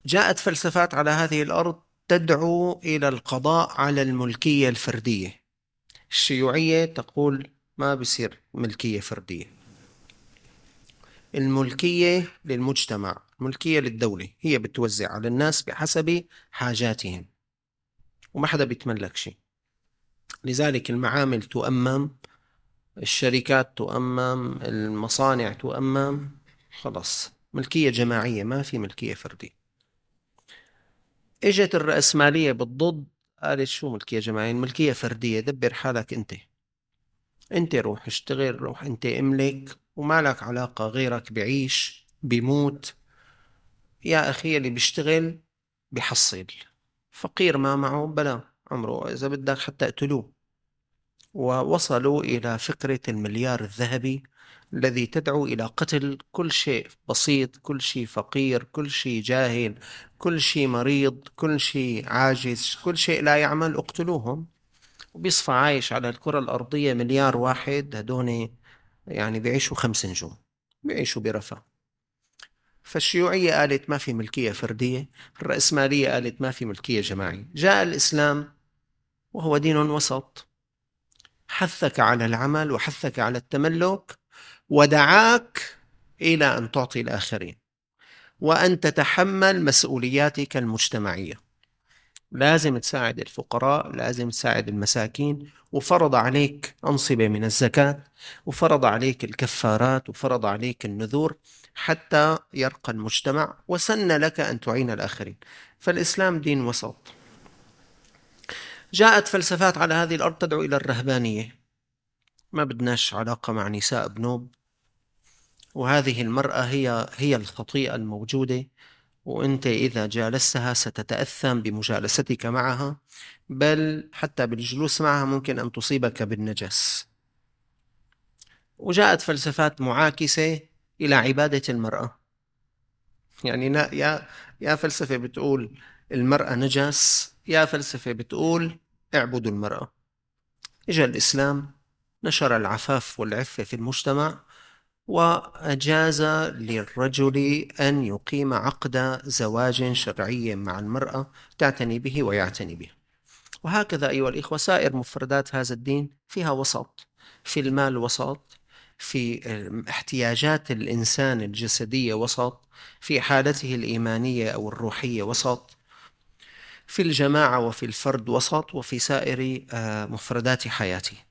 جاءت فلسفات على هذه الأرض تدعو إلى القضاء على الملكية الفردية. الشيوعية تقول ما بصير ملكية فردية، الملكية للمجتمع، ملكية للدولة، هي بتوزع على الناس بحسب حاجاتهم وما حدا بيتملك شيء. لذلك المعامل تؤمم، الشركات تؤمم، المصانع تؤمم، خلص ملكية جماعية، ما في ملكية فردية. اجت الرأسمالية بالضد، قالت شو ملكية جماعية؟ الملكية فردية، دبر حالك انت روح اشتغل، روح انت املك، وما لك علاقة، غيرك بعيش بيموت. يا أخي اللي بيشتغل بيحصل، فقير ما معه بلا عمره، إذا بدك حتى اقتلوه. ووصلوا إلى فكرة المليار الذهبي الذي تدعو إلى قتل كل شيء بسيط، كل شيء فقير، كل شيء جاهل، كل شيء مريض، كل شيء عاجز، كل شيء لا يعمل اقتلوهم. وبيصفى عايش على الكرة الأرضية مليار واحد، هدول يعني بيعيشوا 5 نجوم، بيعيشوا برفاه. فالشيوعية قالت ما في ملكية فردية، الرأسمالية قالت ما في ملكية جماعية. جاء الإسلام وهو دين وسط، حثك على العمل وحثك على التملك، ودعاك إلى أن تعطي الآخرين وأن تتحمل مسؤولياتك المجتمعية. لازم تساعد الفقراء، لازم تساعد المساكين، وفرض عليك أنصبة من الزكاة، وفرض عليك الكفارات، وفرض عليك النذور حتى يرقى المجتمع، وسن لك أن تعين الآخرين. فالإسلام دين وسط. جاءت فلسفات على هذه الأرض تدعو إلى الرهبانية، ما بدناش علاقة مع نساء بنوب، وهذه المرأة هي الخطيئة الموجودة، وأنت إذا جالستها ستتأثم بمجالستك معها، بل حتى بالجلوس معها ممكن أن تصيبك بالنجس. وجاءت فلسفات معاكسة إلى عبادة المرأة، يعني يا فلسفة بتقول المرأة نجس، يا فلسفة بتقول اعبدوا المرأة. إجا الإسلام نشر العفاف والعفة في المجتمع، وأجاز للرجل أن يقيم عقد زواج شرعي مع المرأة تعتني به ويعتني به. وهكذا أيها الإخوة سائر مفردات هذا الدين فيها وسط، في المال وسط، في احتياجات الإنسان الجسدية وسط، في حالته الإيمانية أو الروحية وسط، في الجماعة وفي الفرد وسط، وفي سائر مفردات حياته.